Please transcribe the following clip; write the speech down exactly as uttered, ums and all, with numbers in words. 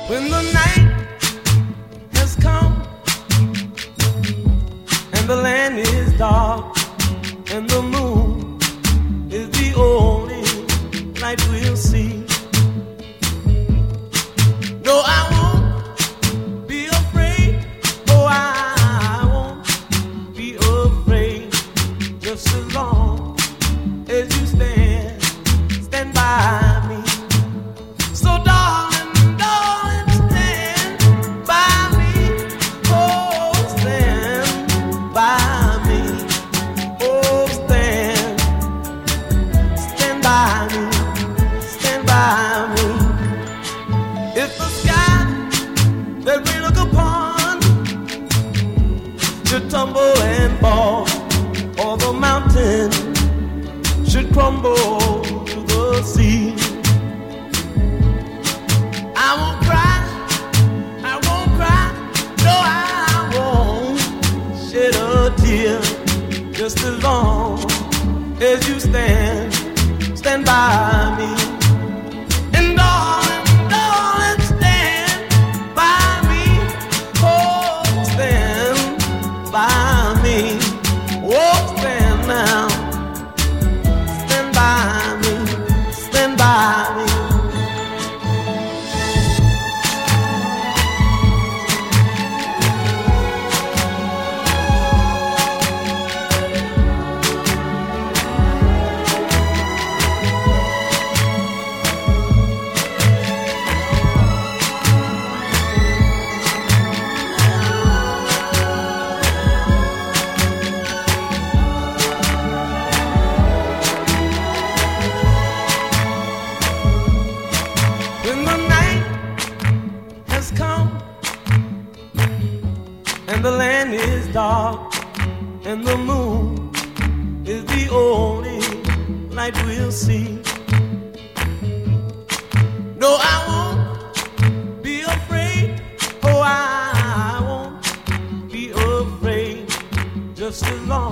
When the night has come and the land is dark and the moon is the only light we'll see. No, I won't be afraid. Oh, I won't be afraid. Just as long as you stand, stand by me. So darling, darling, stand by me. Oh, stand by me. Oh, stand, stand by me. Stand by me. If the sky that we look upon should tumble and fall, or the mountain should crumble to the sea, I won't cry, I won't cry, no, I won't shed a tear. Just as long as you stand, stand by me. And darling, darling, stand by me. Oh, stand by me. Oh, stand now. Stand by me. Stand by me. When the night has come and the land is dark and the moon is the only light we'll see. No, I won't be afraid. Oh, I won't be afraid. Just as long